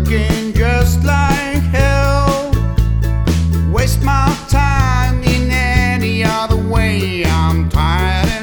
working just like hell. Waste my time in any other way. I'm tired